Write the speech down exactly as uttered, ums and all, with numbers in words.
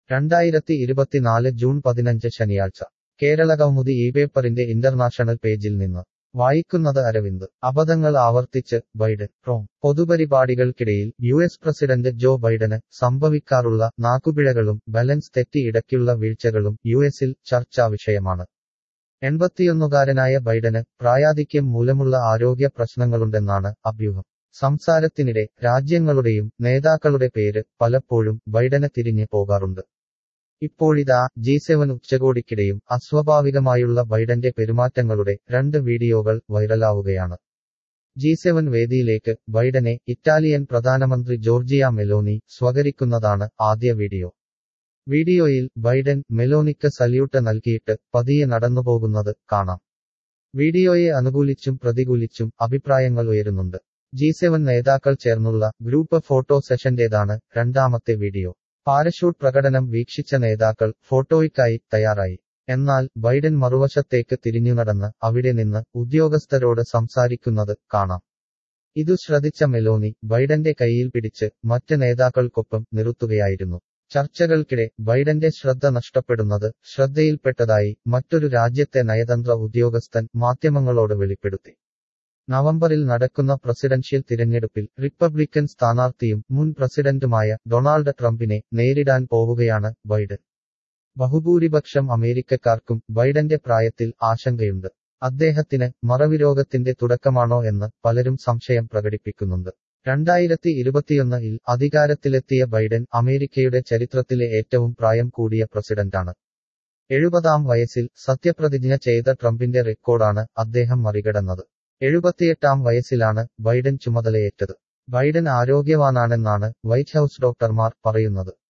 രണ്ടായിരത്തി ഇരുപത്തിനാല് ജൂൺ പതിനഞ്ച് ശനിയാഴ്ച കേരളകൗമുദി ഈ പേപ്പറിന്റെ ഇന്റർനാഷണൽ പേജിൽ നിന്ന് വായിക്കുന്നത് അരവിന്ദ് അബദ്ധങ്ങൾ ആവർത്തിച്ച് ബൈഡൻ റോം പൊതുപരിപാടികൾക്കിടയിൽ യു എസ് പ്രസിഡന്റ് ജോ ബൈഡന് സംഭവിക്കാറുള്ള നാക്കുപിഴകളും ബാലൻസ് തെറ്റി ഇടയ്ക്കുള്ള വീഴ്ചകളും യു എസിൽ ചർച്ചാ വിഷയമാണ്. എൺപത്തിയൊന്നുകാരനായ ബൈഡന് പ്രായാധിക്യം മൂലമുള്ള ആരോഗ്യ പ്രശ്നങ്ങളുണ്ടെന്നാണ് അഭ്യൂഹം. സംസാരത്തിനിടെ രാജ്യങ്ങളുടെയും നേതാക്കളുടെ പേര് പലപ്പോഴും ബൈഡന് തിരിഞ്ഞ് പോകാറുണ്ട്. ഇപ്പോഴിതാ ജി സെവൻ ഉച്ചകോടിക്കിടെയും അസ്വാഭാവികമായുള്ള ബൈഡന്റെ പെരുമാറ്റങ്ങളുടെ രണ്ട് വീഡിയോകൾ വൈറലാവുകയാണ്. ജി സെവൻ വേദിയിലേക്ക് ബൈഡനെ ഇറ്റാലിയൻ പ്രധാനമന്ത്രി ജോർജിയ മെലോനി സ്വീകരിക്കുന്നതാണ് ആദ്യ വീഡിയോ. വീഡിയോയിൽ ബൈഡൻ മെലോനിക്ക് സല്യൂട്ട് നൽകിയിട്ട് പതിയെ നടന്നുപോകുന്നത് കാണാം. വീഡിയോയെ അനുകൂലിച്ചും പ്രതികൂലിച്ചും അഭിപ്രായങ്ങൾ ഉയരുന്നുണ്ട്. ജി സെവൻ നേതാക്കൾ ചേർന്നുള്ള ഗ്രൂപ്പ് ഫോട്ടോ സെഷന്റേതാണ് രണ്ടാമത്തെ വീഡിയോ. പാരഷൂട്ട് പ്രകടനം വീക്ഷിച്ച നേതാക്കൾ ഫോട്ടോയ്ക്കായി തയ്യാറായി. എന്നാൽ ബൈഡൻ മറുവശത്തേക്ക് തിരിഞ്ഞുനടന്ന് അവിടെ നിന്ന് ഉദ്യോഗസ്ഥരോട് സംസാരിക്കുന്നത് കാണാം. ഇതു ശ്രദ്ധിച്ച മെലോനി ബൈഡന്റെ കൈയിൽ പിടിച്ച് മറ്റ് നേതാക്കൾക്കൊപ്പം നിർത്തുകയായിരുന്നു. ചർച്ചകൾക്കിടെ ബൈഡന്റെ ശ്രദ്ധ നഷ്ടപ്പെടുന്നത് ശ്രദ്ധയിൽപ്പെട്ടതായി മറ്റൊരു രാജ്യത്തെ നയതന്ത്ര ഉദ്യോഗസ്ഥൻ മാധ്യമങ്ങളോട് വെളിപ്പെടുത്തി. നവംബറിൽ നടക്കുന്ന പ്രസിഡൻഷ്യൽ തിരഞ്ഞെടുപ്പിൽ റിപ്പബ്ലിക്കൻ സ്ഥാനാർത്ഥിയും മുൻ പ്രസിഡന്റുമായ ഡൊണാൾഡ് ട്രംപിനെ നേരിടാൻ പോവുകയാണ് ബൈഡൻ. ബഹുഭൂരിപക്ഷം അമേരിക്കക്കാർക്കും ബൈഡന്റെ പ്രായത്തിൽ ആശങ്കയുണ്ട്. അദ്ദേഹത്തിന് മറവിരോഗത്തിന്റെ തുടക്കമാണോ എന്ന് പലരും സംശയം പ്രകടിപ്പിക്കുന്നുണ്ട്. രണ്ടായിരത്തി ഇരുപത്തിയൊന്നിൽ അധികാരത്തിലെത്തിയ ബൈഡൻ അമേരിക്കയുടെ ചരിത്രത്തിലെ ഏറ്റവും പ്രായം കൂടിയ പ്രസിഡന്റാണ്. എഴുപതാം വയസ്സിൽ സത്യപ്രതിജ്ഞ ചെയ്ത ട്രംപിന്റെ റെക്കോർഡാണ് അദ്ദേഹം മറികടന്നത്. എഴുപത്തിയെട്ടാം വയസ്സിലാണ് ബൈഡൻ ചുമതലയേറ്റത്. ബൈഡൻ ആരോഗ്യവാനാണെന്നാണ് വൈറ്റ് ഹൌസ് ഡോക്ടർമാർ പറയുന്നത്.